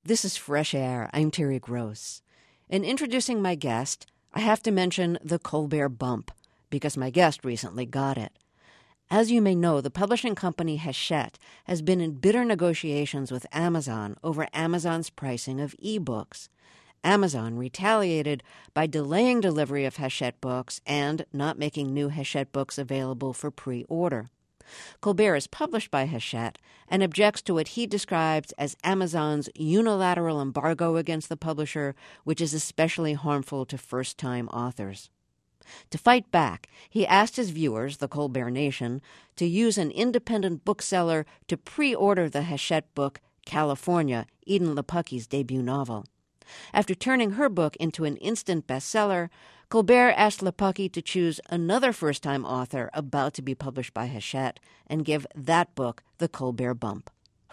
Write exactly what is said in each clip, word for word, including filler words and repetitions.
This is Fresh Air. I'm Terry Gross. In introducing my guest, I have to mention the Colbert Bump, because my guest recently got it. As you may know, the publishing company Hachette has been in bitter negotiations with Amazon over Amazon's pricing of e-books. Amazon retaliated by delaying delivery of Hachette books and not making new Hachette books available for pre-order. Colbert is published by Hachette and objects to what he describes as Amazon's unilateral embargo against the publisher, which is especially harmful to first-time authors. To fight back, he asked his viewers, the Colbert Nation, to use an independent bookseller to pre-order the Hachette book California, Eden Lepucki's debut novel. After turning her book into an instant bestseller, Colbert asked Lepucki to choose another first-time author about to be published by Hachette and give that book the Colbert Bump.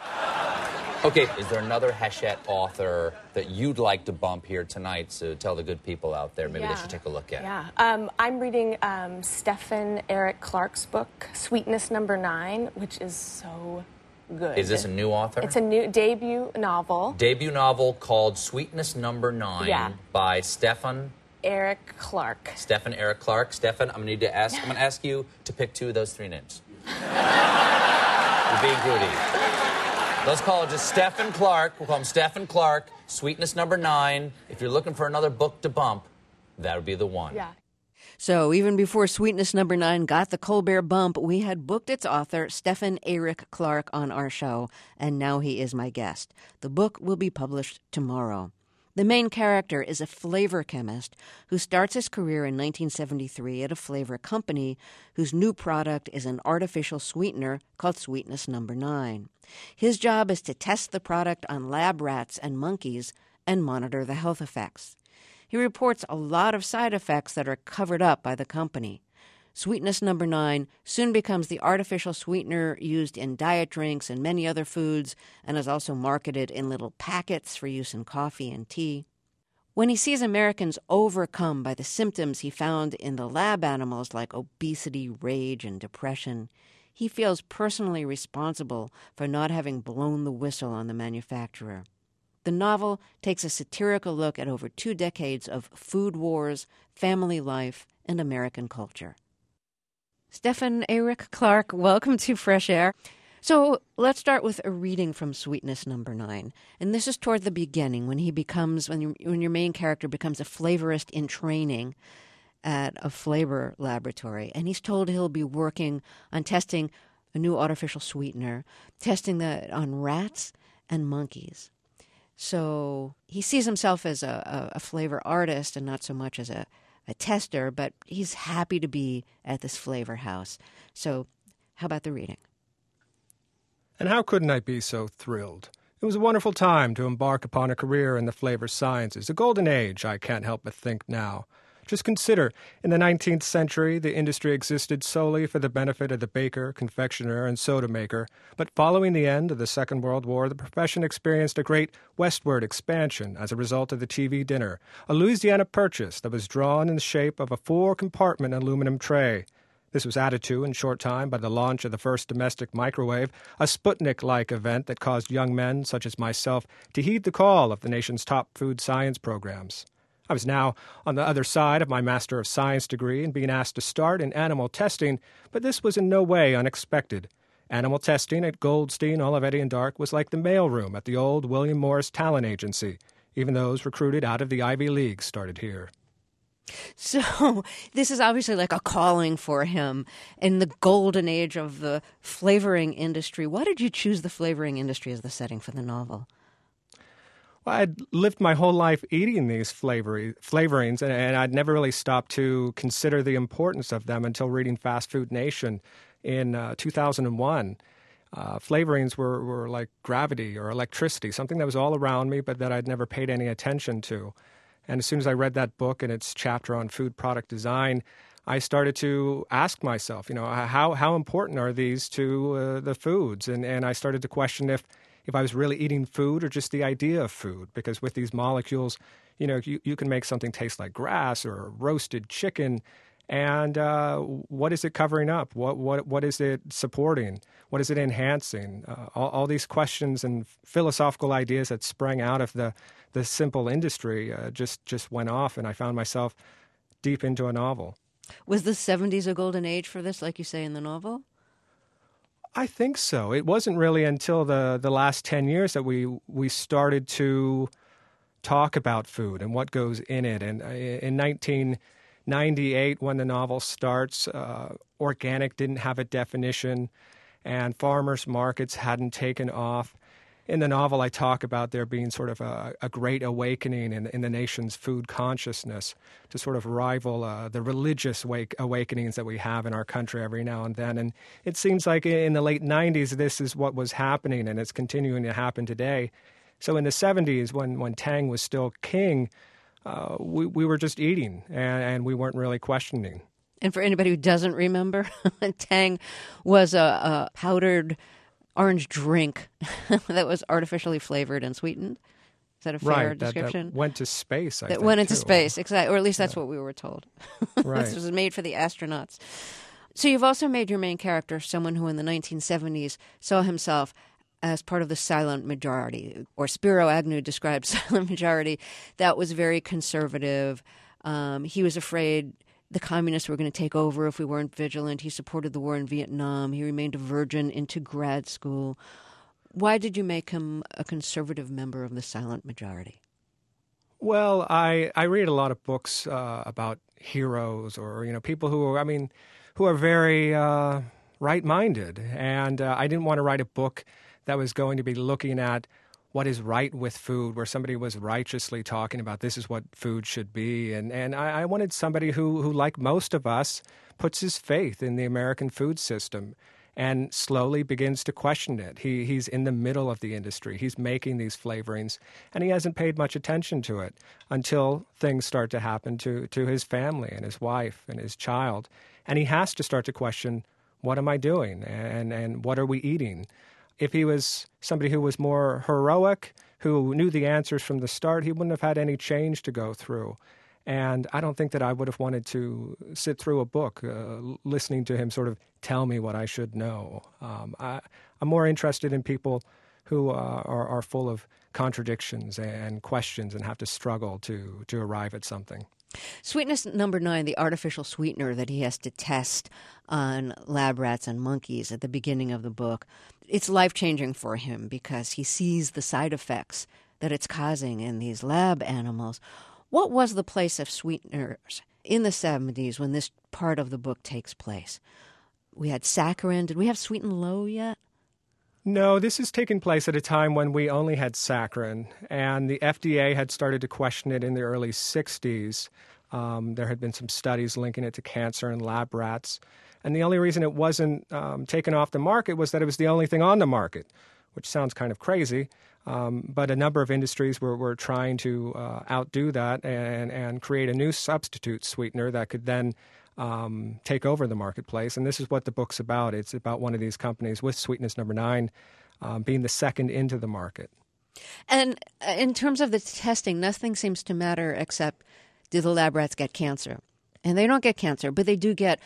Okay, is there another Hachette author that you'd like to bump here tonight to tell the good people out there maybe yeah. they should take a look at? Yeah, um, I'm reading um, Stephen Eric Clark's book, Sweetness Number Nine, which is so good. Is this a new author? It's a new debut novel. Debut novel called Sweetness Number Nine yeah. by Stephen Eric Clark. Stephen Eric Clark. Stephen, I'm gonna need to ask. I'm gonna ask you to pick two of those three names. You're being greedy. Let's call it just Stephen Clark. We'll call him Stephen Clark. Sweetness Number Nine. If you're looking for another book to bump, that would be the one. Yeah. So even before Sweetness Number Nine got the Colbert Bump, we had booked its author, Stephen Eric Clark, on our show, and now he is my guest. The book will be published tomorrow. The main character is a flavor chemist who starts his career in nineteen seventy-three at a flavor company whose new product is an artificial sweetener called Sweetness Number Nine. His job is to test the product on lab rats and monkeys and monitor the health effects. He reports a lot of side effects that are covered up by the company. Sweetness Number Nine soon becomes the artificial sweetener used in diet drinks and many other foods, and is also marketed in little packets for use in coffee and tea. When he sees Americans overcome by the symptoms he found in the lab animals like obesity, rage, and depression, he feels personally responsible for not having blown the whistle on the manufacturer. The novel takes a satirical look at over two decades of food wars, family life, and American culture. Stephen Eric Clark, welcome to Fresh Air. So let's start with a reading from Sweetness Number Nine. And this is toward the beginning when he becomes, when, you, when your main character becomes a flavorist in training at a flavor laboratory. And he's told he'll be working on testing a new artificial sweetener, testing that on rats and monkeys. So he sees himself as a, a, a flavor artist and not so much as a a tester, but he's happy to be at this flavor house. So how about the reading? And how couldn't I be so thrilled? It was a wonderful time to embark upon a career in the flavor sciences, a golden age, I can't help but think now. Just consider, in the nineteenth century, the industry existed solely for the benefit of the baker, confectioner, and soda maker, but following the end of the Second World War, the profession experienced a great westward expansion as a result of the T V dinner, a Louisiana purchase that was drawn in the shape of a four-compartment aluminum tray. This was added to in short time by the launch of the first domestic microwave, a Sputnik-like event that caused young men, such as myself, to heed the call of the nation's top food science programs. I was now on the other side of my Master of Science degree and being asked to start in animal testing, but this was in no way unexpected. Animal testing at Goldstein, Olivetti and Dark was like the mailroom at the old William Morris Talent Agency. Even those recruited out of the Ivy League started here. So this is obviously like a calling for him in the golden age of the flavoring industry. Why did you choose the flavoring industry as the setting for the novel? Well, I'd lived my whole life eating these flavory, flavorings, and, and I'd never really stopped to consider the importance of them until reading Fast Food Nation in uh, two thousand one. Uh, flavorings were, were like gravity or electricity, something that was all around me but that I'd never paid any attention to. And as soon as I read that book and its chapter on food product design, I started to ask myself, you know, how how important are these to uh, the foods? And, and I started to question if if I was really eating food or just the idea of food, because with these molecules, you know, you, you can make something taste like grass or roasted chicken, And uh, what is it covering up? What what what is it supporting? What is it enhancing? Uh, all, all these questions and philosophical ideas that sprang out of the the simple industry uh, just just went off, and I found myself deep into a novel. Was the seventies a golden age for this, like you say in the novel? I think so. It wasn't really until the, the last ten years that we we started to talk about food and what goes in it. And in nineteen ninety-eight, when the novel starts, uh, organic didn't have a definition, and farmers markets hadn't taken off. In the novel, I talk about there being sort of a, a great awakening in, in the nation's food consciousness to sort of rival uh, the religious wake, awakenings that we have in our country every now and then. And it seems like in the late nineties, this is what was happening, and it's continuing to happen today. So in the seventies, when, when Tang was still king, uh, we, we were just eating, and, and we weren't really questioning. And for anybody who doesn't remember, Tang was a, a powdered orange drink that was artificially flavored and sweetened. Is that a fair right, description? That, that went to space, I that think, went into too. space, exactly. Or at least that's yeah. what we were told. Right. This was made for the astronauts. So you've also made your main character someone who in the nineteen seventies saw himself as part of the silent majority, or Spiro Agnew described silent majority, that was very conservative. Um, he was afraid the communists were going to take over if we weren't vigilant. He supported the war in Vietnam. He remained a virgin into grad school. Why did you make him a conservative member of the silent majority? Well, I, I read a lot of books uh, about heroes, or, you know, people who are, I mean, who are very uh, right-minded. And uh, I didn't want to write a book that was going to be looking at what is right with food, where somebody was righteously talking about this is what food should be. And, and I, I wanted somebody who, who, like most of us, puts his faith in the American food system and slowly begins to question it. He, he's in the middle of the industry. He's making these flavorings, and he hasn't paid much attention to it until things start to happen to, to his family and his wife and his child. And he has to start to question, what am I doing? And, and what are we eating? If he was somebody who was more heroic, who knew the answers from the start, he wouldn't have had any change to go through. And I don't think that I would have wanted to sit through a book uh, listening to him sort of tell me what I should know. Um, I, I'm more interested in people who uh, are, are full of contradictions and questions and have to struggle to, to arrive at something. Sweetness number nine, the artificial sweetener that he has to test on lab rats and monkeys at the beginning of the book, it's life-changing for him because he sees the side effects that it's causing in these lab animals. What was the place of sweeteners in the seventies when this part of the book takes place? We had saccharin. Did we have sweet and low yet? No, this is taking place at a time when we only had saccharin, and the F D A had started to question it in the early sixties. Um, there had been some studies linking it to cancer in lab rats, and the only reason it wasn't um, taken off the market was that it was the only thing on the market, which sounds kind of crazy, um, but a number of industries were, were trying to uh, outdo that and, and create a new substitute sweetener that could then Um, take over the marketplace. And this is what the book's about. It's about one of these companies with Sweetness Number Nine um, being the second into the market. And in terms of the testing, nothing seems to matter except do the lab rats get cancer? And they don't get cancer, but they do get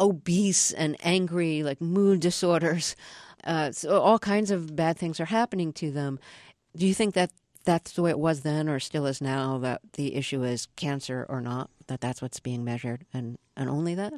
obese and angry, like mood disorders. Uh, so all kinds of bad things are happening to them. Do you think that that's the way it was then or still is now, that the issue is cancer or not, that that's what's being measured and, and only that?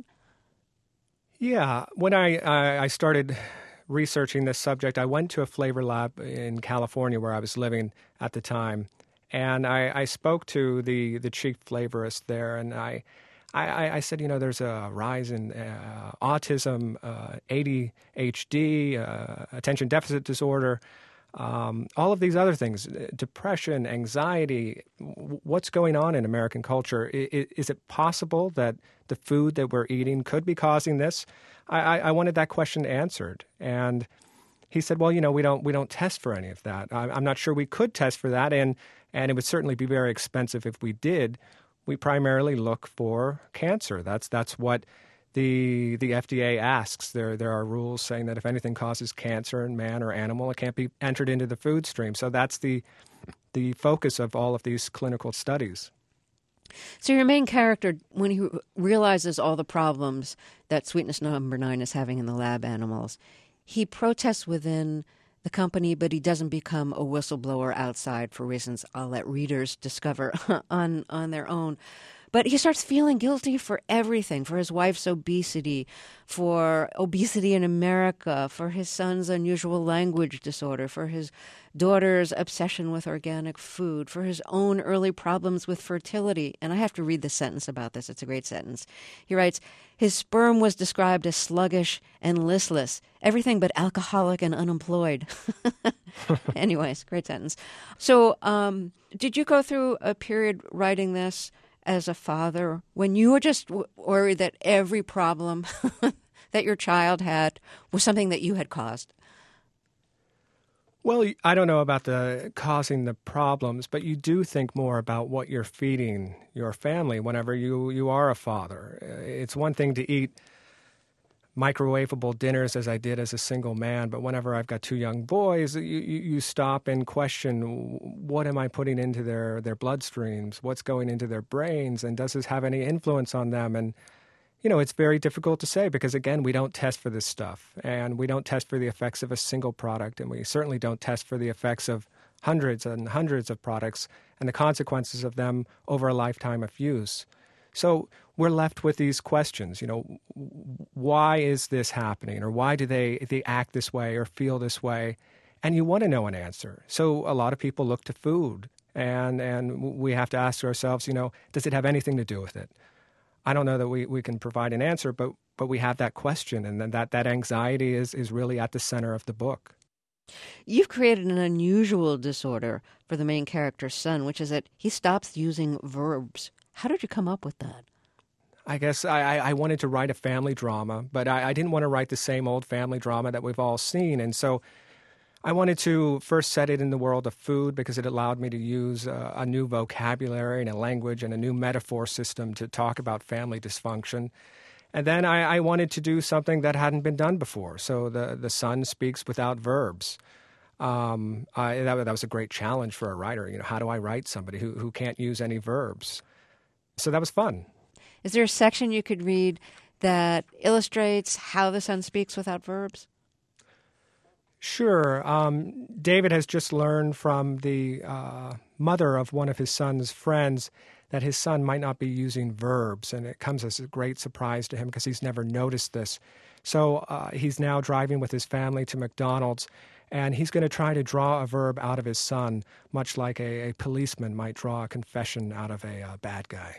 Yeah. When I, I, I started researching this subject, I went to a flavor lab in California where I was living at the time. And I, I spoke to the, the chief flavorist there, and I, I, I said, you know, there's a rise in uh, autism, uh, A D H D, uh, attention deficit disorder, Um, all of these other things, depression, anxiety. What's going on in American culture? Is, is it possible that the food that we're eating could be causing this? I, I wanted that question answered. And he said, well, you know, we don't we don't test for any of that. I'm not sure we could test for that. And, and it would certainly be very expensive if we did. We primarily look for cancer. That's that's what The the F D A asks. There there are rules saying that if anything causes cancer in man or animal, it can't be entered into the food stream. So that's the the focus of all of these clinical studies. So your main character, when he realizes all the problems that Sweetness Number Nine is having in the lab animals, he protests within the company, but he doesn't become a whistleblower outside for reasons I'll let readers discover on, on their own. But he starts feeling guilty for everything, for his wife's obesity, for obesity in America, for his son's unusual language disorder, for his daughter's obsession with organic food, for his own early problems with fertility. And I have to read this sentence about this. It's a great sentence. He writes, his sperm was described as sluggish and listless, everything but alcoholic and unemployed. Anyways, great sentence. So um, did you go through a period writing this as a father when you were just w- worried that every problem that your child had was something that you had caused? Well, I don't know about the causing the problems, but you do think more about what you're feeding your family whenever you, you are a father. It's one thing to eat microwavable dinners as I did as a single man, but whenever I've got two young boys, you, you stop and question, what am I putting into their, their bloodstreams? What's going into their brains? And does this have any influence on them? And, you know, it's very difficult to say because, again, we don't test for this stuff. And we don't test for the effects of a single product. And we certainly don't test for the effects of hundreds and hundreds of products and the consequences of them over a lifetime of use. So we're left with these questions, you know, why is this happening? Or why do they, they act this way or feel this way? And you want to know an answer. So a lot of people look to food. And, and we have to ask ourselves, you know, does it have anything to do with it? I don't know that we, we can provide an answer, but but we have that question. And then that, that anxiety is, is really at the center of the book. You've created an unusual disorder for the main character's son, which is that he stops using verbs. How did you come up with that? I guess I, I wanted to write a family drama, but I, I didn't want to write the same old family drama that we've all seen. And so I wanted to first set it in the world of food because it allowed me to use a, a new vocabulary and a language and a new metaphor system to talk about family dysfunction. And then I, I wanted to do something that hadn't been done before. So the, the son speaks without verbs. Um, I, that, that was a great challenge for a writer. You know, how do I write somebody who, who can't use any verbs? So that was fun. Is there a section you could read that illustrates how the son speaks without verbs? Sure. Um, David has just learned from the uh, mother of one of his son's friends that his son might not be using verbs, and it comes as a great surprise to him because he's never noticed this. So uh, he's now driving with his family to McDonald's, and he's going to try to draw a verb out of his son, much like a, a policeman might draw a confession out of a uh, bad guy.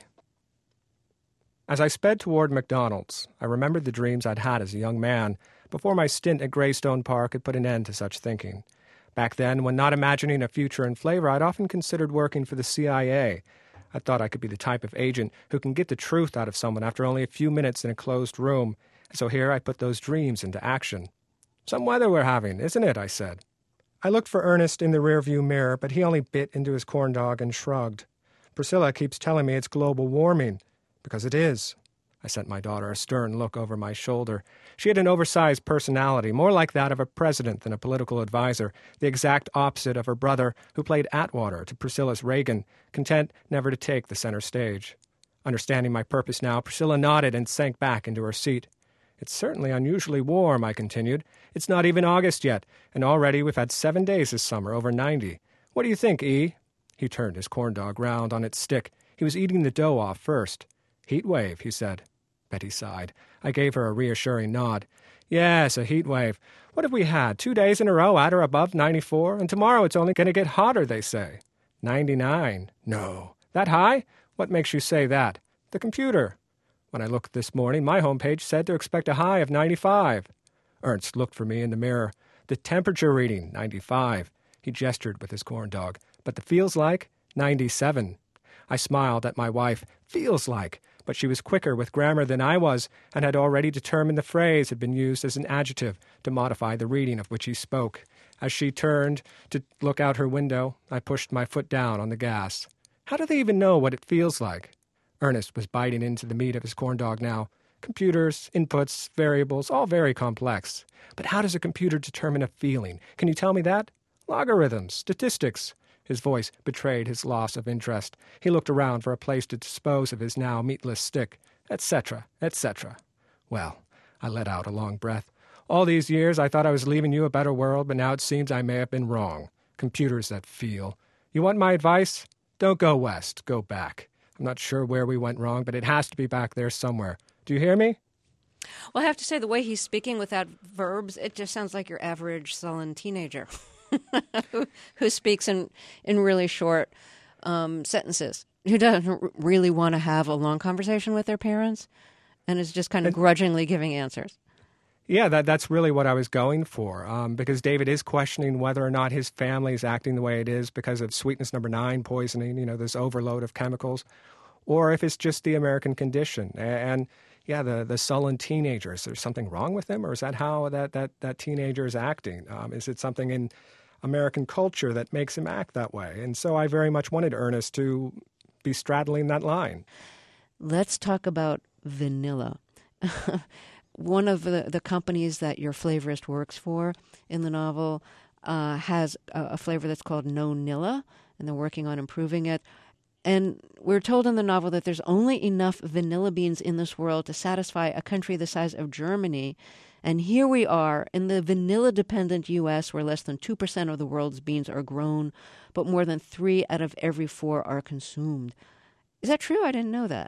As I sped toward McDonald's, I remembered the dreams I'd had as a young man before my stint at Greystone Park had put an end to such thinking. Back then, when not imagining a future in flavor, I'd often considered working for the C I A. I thought I could be the type of agent who can get the truth out of someone after only a few minutes in a closed room, and so here I put those dreams into action. "Some weather we're having, isn't it?" I said. I looked for Ernest in the rearview mirror, but he only bit into his corn dog and shrugged. "Priscilla keeps telling me it's global warming." "Because it is." I sent my daughter a stern look over my shoulder. She had an oversized personality, more like that of a president than a political advisor, the exact opposite of her brother, who played Atwater to Priscilla's Reagan, content never to take the center stage. Understanding my purpose now, Priscilla nodded and sank back into her seat. "It's certainly unusually warm," I continued. "It's not even August yet, and already we've had seven days this summer over ninety. What do you think, E?" He turned his corn dog round on its stick. He was eating the dough off first. "Heat wave," he said. Betty sighed. I gave her a reassuring nod. "Yes, a heat wave. What have we had? Two days in a row at or above ninety-four, and tomorrow it's only going to get hotter, they say." ninety-nine. "No. That high? What makes you say that?" "The computer. When I looked this morning, my homepage said to expect a high of ninety-five. Ernst looked for me in the mirror. "The temperature reading, ninety-five. He gestured with his corn dog. "But the feels like, ninety-seven. I smiled at my wife. "Feels like." But she was quicker with grammar than I was, and had already determined the phrase had been used as an adjective to modify the reading of which he spoke. As she turned to look out her window, I pushed my foot down on the gas. "How do they even know what it feels like?" Ernest was biting into the meat of his corn dog now. "Computers, inputs, variables, all very complex. But how does a computer determine a feeling? Can you tell me that?" "Logarithms, statistics." His voice betrayed his loss of interest. He looked around for a place to dispose of his now meatless stick, et cetera, et cetera. Well, I let out a long breath. All these years I thought I was leaving you a better world, but now it seems I may have been wrong. Computers that feel. You want my advice? Don't go west. Go back. I'm not sure where we went wrong, but it has to be back there somewhere. Do you hear me? Well, I have to say, the way he's speaking without verbs, it just sounds like your average sullen teenager who, who speaks in, in really short um, sentences, who doesn't really want to have a long conversation with their parents and is just kind of grudgingly giving answers. Yeah, that that's really what I was going for, um, because David is questioning whether or not his family is acting the way it is because of sweetness number nine poisoning, you know, this overload of chemicals, or if it's just the American condition. And, yeah, the, the sullen teenager, is there something wrong with him, or is that how that, that, that teenager is acting? Um, is it something in American culture that makes him act that way? And so I very much wanted Ernest to be straddling that line. Let's talk about vanilla. One of the, the companies that your flavorist works for in the novel uh, has a, a flavor that's called No-Nilla, and they're working on improving it. And we're told in the novel that there's only enough vanilla beans in this world to satisfy a country the size of Germany. And here we are in the vanilla-dependent U S, where less than two percent of the world's beans are grown, but more than three out of every four are consumed. Is that true? I didn't know that.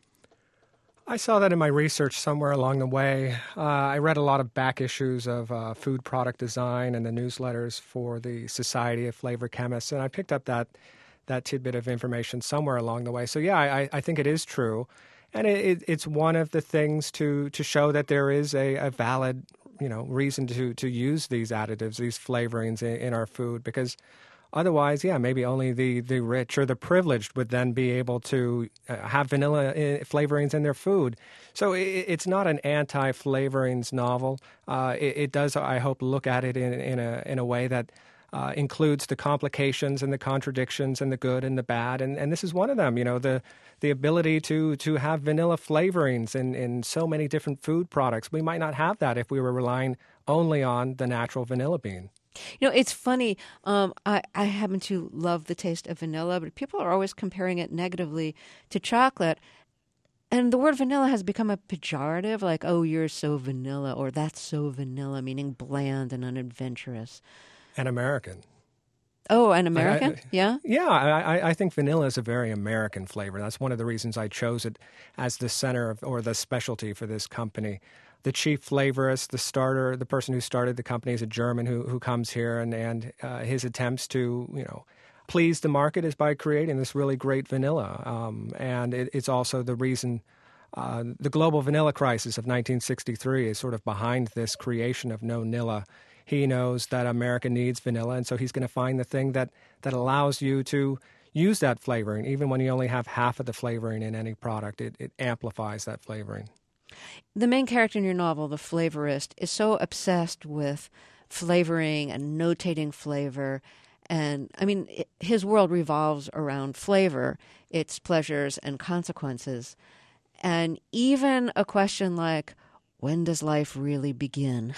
I saw that in my research somewhere along the way. Uh, I read a lot of back issues of uh, food product design and the newsletters for the Society of Flavor Chemists, and I picked up that that tidbit of information somewhere along the way. So yeah, I, I think it is true, and it, it, it's one of the things to to show that there is a, a valid, you know, reason to to use these additives, these flavorings in, in our food, because otherwise, yeah, maybe only the, the rich or the privileged would then be able to uh, have vanilla in, flavorings in their food. So it, it's not an anti-flavorings novel. Uh, it, it does, I hope, look at it in, in a in a way that uh, includes the complications and the contradictions and the good and the bad. And, and this is one of them, you know, the the ability to to have vanilla flavorings in, in so many different food products. We might not have that if we were relying only on the natural vanilla bean. You know, it's funny. Um, I, I happen to love the taste of vanilla, but people are always comparing it negatively to chocolate. And the word vanilla has become a pejorative, like, oh, you're so vanilla, or that's so vanilla, meaning bland and unadventurous. And American. Oh, an American? I, I, yeah? Yeah, I, I think vanilla is a very American flavor. That's one of the reasons I chose it as the center of, or the specialty for this company. The chief flavorist, the starter, the person who started the company is a German who who comes here, and, and uh, his attempts to, you know, please the market is by creating this really great vanilla. Um, and it, it's also the reason uh, the global vanilla crisis of nineteen sixty-three is sort of behind this creation of No-Nilla. He knows that America needs vanilla, and so he's going to find the thing that, that allows you to use that flavoring. Even when you only have half of the flavoring in any product, it, it amplifies that flavoring. The main character in your novel, the flavorist, is so obsessed with flavoring and notating flavor. And, I mean, it, his world revolves around flavor, its pleasures and consequences. And even a question like, when does life really begin?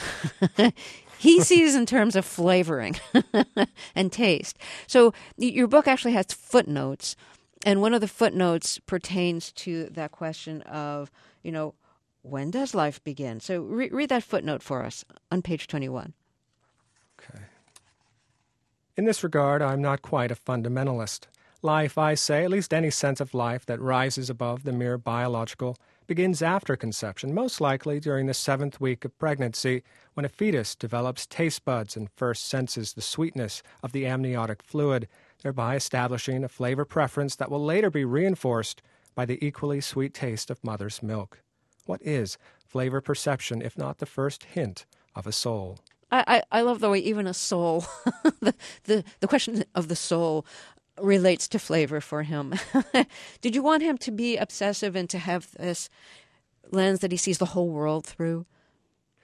He sees in terms of flavoring and taste. So your book actually has footnotes. And one of the footnotes pertains to that question of, you know, when does life begin? So re- read that footnote for us on page twenty-one. Okay. In this regard, I'm not quite a fundamentalist. Life, I say, at least any sense of life that rises above the mere biological, begins after conception, most likely during the seventh week of pregnancy, when a fetus develops taste buds and first senses the sweetness of the amniotic fluid, thereby establishing a flavor preference that will later be reinforced by the equally sweet taste of mother's milk. What is flavor perception if not the first hint of a soul? I, I, I love the way even a soul, the, the the question of the soul relates to flavor for him. Did you want him to be obsessive and to have this lens that he sees the whole world through?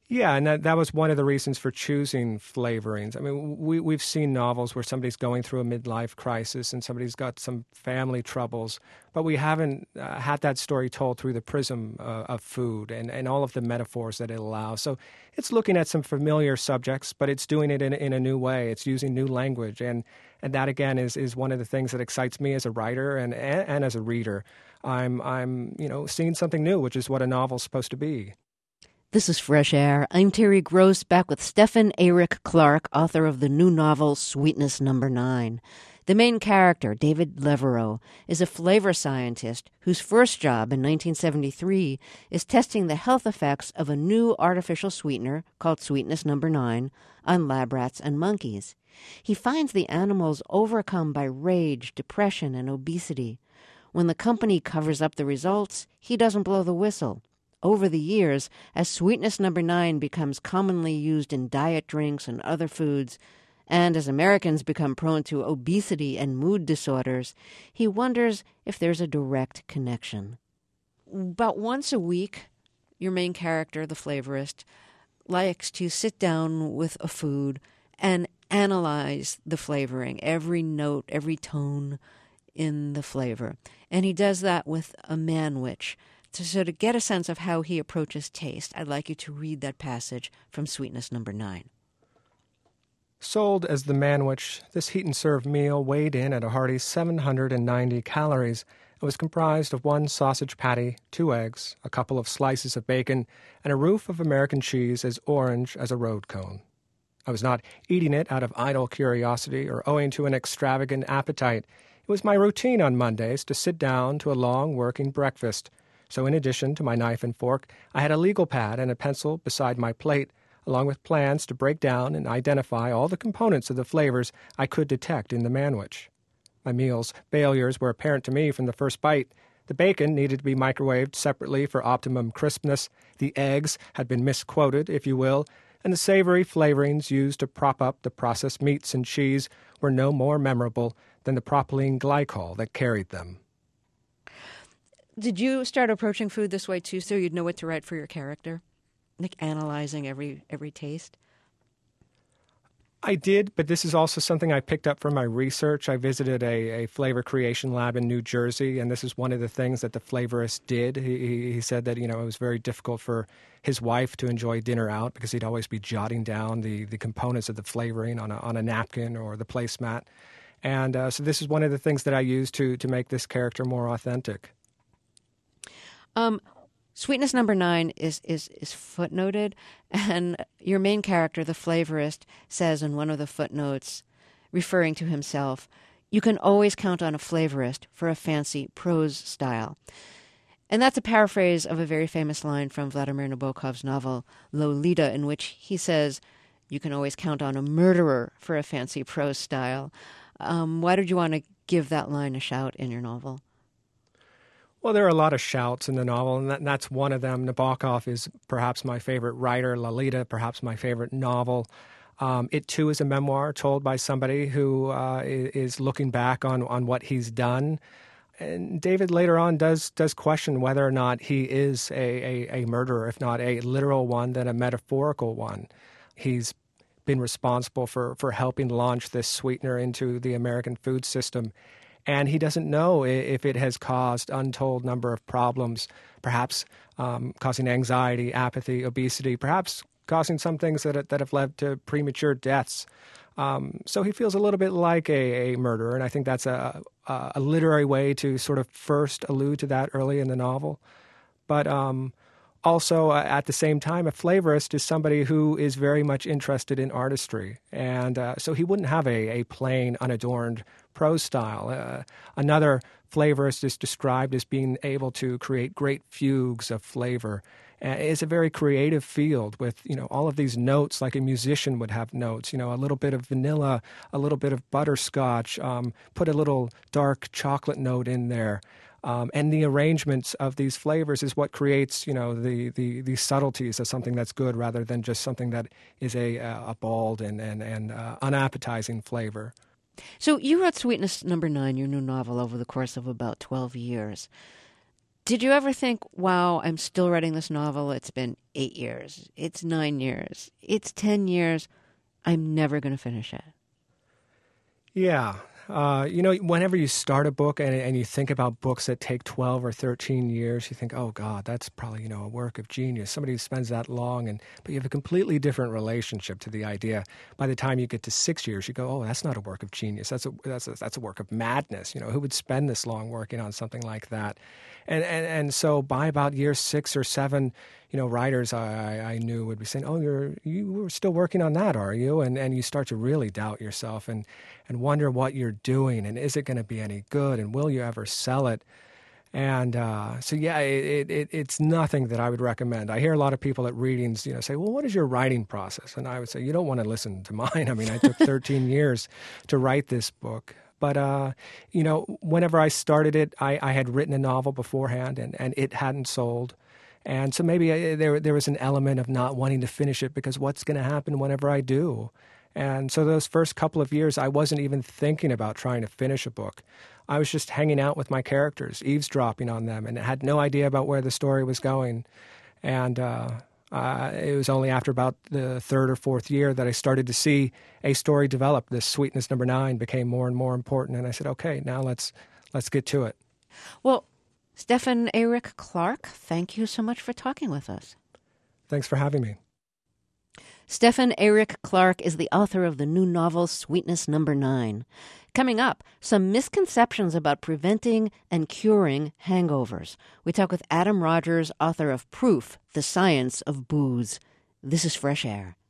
Yeah, and that, that was one of the reasons for choosing flavorings. I mean, we, we've seen novels where somebody's going through a midlife crisis and somebody's got some family troubles, but we haven't uh, had that story told through the prism uh, of food and, and all of the metaphors that it allows. So it's looking at some familiar subjects, but it's doing it in, in a new way. It's using new language, and, and that, again, is, is one of the things that excites me as a writer and, and, and as a reader. I'm, I'm, you know, seeing something new, which is what a novel's supposed to be. This is Fresh Air. I'm Terry Gross, back with Stephen Eric Clark, author of the new novel Sweetness Number Nine. The main character, David Levereaux, is a flavor scientist whose first job in nineteen seventy-three is testing the health effects of a new artificial sweetener called Sweetness Number Nine on lab rats and monkeys. He finds the animals overcome by rage, depression, and obesity. When the company covers up the results, he doesn't blow the whistle. Over the years, as Sweetness Number Nine becomes commonly used in diet drinks and other foods, and as Americans become prone to obesity and mood disorders, he wonders if there's a direct connection. About once a week, your main character, the flavorist, likes to sit down with a food and analyze the flavoring, every note, every tone in the flavor. And he does that with a manwich. So to get a sense of how he approaches taste, I'd like you to read that passage from Sweetness Number Nine. Sold as the manwich, this heat-and-serve meal weighed in at a hearty seven hundred ninety calories and was comprised of one sausage patty, two eggs, a couple of slices of bacon, and a roof of American cheese as orange as a road cone. I was not eating it out of idle curiosity or owing to an extravagant appetite. It was my routine on Mondays to sit down to a long working breakfast. So in addition to my knife and fork, I had a legal pad and a pencil beside my plate, along with plans to break down and identify all the components of the flavors I could detect in the manwich. My meal's failures were apparent to me from the first bite. The bacon needed to be microwaved separately for optimum crispness, the eggs had been misquoted, if you will, and the savory flavorings used to prop up the processed meats and cheese were no more memorable than the propylene glycol that carried them. Did you start approaching food this way, too, so you'd know what to write for your character? Like analyzing every every taste? I did, but this is also something I picked up from my research. I visited a, a flavor creation lab in New Jersey, and this is one of the things that the flavorist did. He, he said that, you know, it was very difficult for his wife to enjoy dinner out because he'd always be jotting down the, the components of the flavoring on a, on a napkin or the placemat. And uh, so this is one of the things that I used to, to make this character more authentic. Um, Sweetness Number Nine is, is, is footnoted, and your main character, the flavorist, says in one of the footnotes, referring to himself, "You can always count on a flavorist for a fancy prose style." And that's a paraphrase of a very famous line from Vladimir Nabokov's novel Lolita, in which he says, "You can always count on a murderer for a fancy prose style." Um, why did you want to give that line a shout in your novel? Well, there are a lot of shouts in the novel, and that, that's one of them. Nabokov is perhaps my favorite writer, Lolita, perhaps my favorite novel. Um, it, too, is a memoir told by somebody who uh, is looking back on, on what he's done. And David later on does does question whether or not he is a, a, a murderer, if not a literal one, then a metaphorical one. He's been responsible for, for helping launch this sweetener into the American food system. And he doesn't know if it has caused untold number of problems, perhaps um, causing anxiety, apathy, obesity, perhaps causing some things that, that have led to premature deaths. Um, so he feels a little bit like a, a murderer, and I think that's a, a, a literary way to sort of first allude to that early in the novel. But um, also, uh, at the same time, a flavorist is somebody who is very much interested in artistry, and uh, so he wouldn't have a, a plain, unadorned prose style. Uh, another flavorist is described as being able to create great fugues of flavor. Uh, it's a very creative field with, you know, all of these notes like a musician would have notes, you know, a little bit of vanilla, a little bit of butterscotch, um, put a little dark chocolate note in there. Um, and the arrangements of these flavors is what creates, you know, the, the, the subtleties of something that's good rather than just something that is a, a bald and, and, and uh, unappetizing flavor. So you wrote Sweetness Number Nine, your new novel, over the course of about twelve years. Did you ever think, wow, I'm still writing this novel. It's been eight years. It's nine years. It's ten years. I'm never going to finish it. Yeah. Uh, you know, whenever you start a book and, and you think about books that take twelve or thirteen years, you think, oh, God, that's probably, you know, a work of genius. Somebody who spends that long, and but you have a completely different relationship to the idea. By the time you get to six years, you go, oh, that's not a work of genius. That's a, that's a, that's a work of madness. You know, who would spend this long working on something like that? And, and, and so by about year six or seven, you know, writers I, I knew would be saying, oh, you're, you were still working on that, are you? And and you start to really doubt yourself and, and wonder what you're doing, and is it going to be any good, and will you ever sell it? And uh, so, yeah, it, it, it's nothing that I would recommend. I hear a lot of people at readings, you know, say, well, what is your writing process? And I would say, you don't want to listen to mine. I mean, I took thirteen years to write this book. But, uh, you know, whenever I started it, I, I had written a novel beforehand, and, and it hadn't sold. And so maybe I, there there was an element of not wanting to finish it because what's going to happen whenever I do? And so those first couple of years, I wasn't even thinking about trying to finish a book. I was just hanging out with my characters, eavesdropping on them, and had no idea about where the story was going. And uh, uh, it was only after about the third or fourth year that I started to see a story develop. This Sweetness Number Nine became more and more important, and I said, okay, now let's let's get to it. Well, Stephen Eric Clark, thank you so much for talking with us. Thanks for having me. Stephen Eric Clark is the author of the new novel Sweetness Number Nine. Coming up, some misconceptions about preventing and curing hangovers. We talk with Adam Rogers, author of Proof, The Science of Booze. This is Fresh Air.